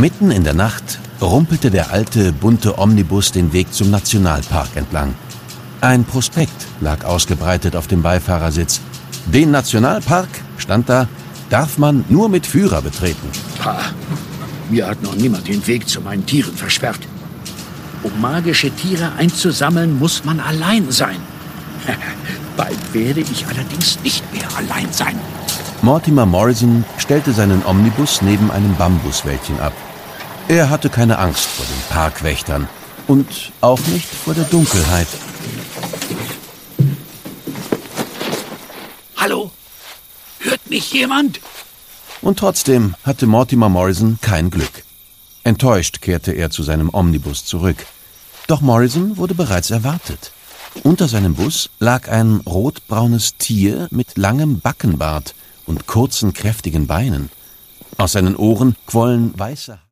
Mitten in der Nacht rumpelte der alte, bunte Omnibus den Weg zum Nationalpark entlang. Ein Prospekt lag ausgebreitet auf dem Beifahrersitz. Den Nationalpark, stand da, darf man nur mit Führer betreten. Pah, mir hat noch niemand den Weg zu meinen Tieren versperrt. Um magische Tiere einzusammeln, muss man allein sein. Bald werde ich allerdings nicht mehr allein sein. Mortimer Morrison stellte seinen Omnibus neben einem Bambuswäldchen ab. Er hatte keine Angst vor den Parkwächtern und auch nicht vor der Dunkelheit. Hallo? Hört mich jemand? Und trotzdem hatte Mortimer Morrison kein Glück. Enttäuscht kehrte er zu seinem Omnibus zurück. Doch Morrison wurde bereits erwartet. Unter seinem Bus lag ein rotbraunes Tier mit langem Backenbart und kurzen, kräftigen Beinen. Aus seinen Ohren quollen weiße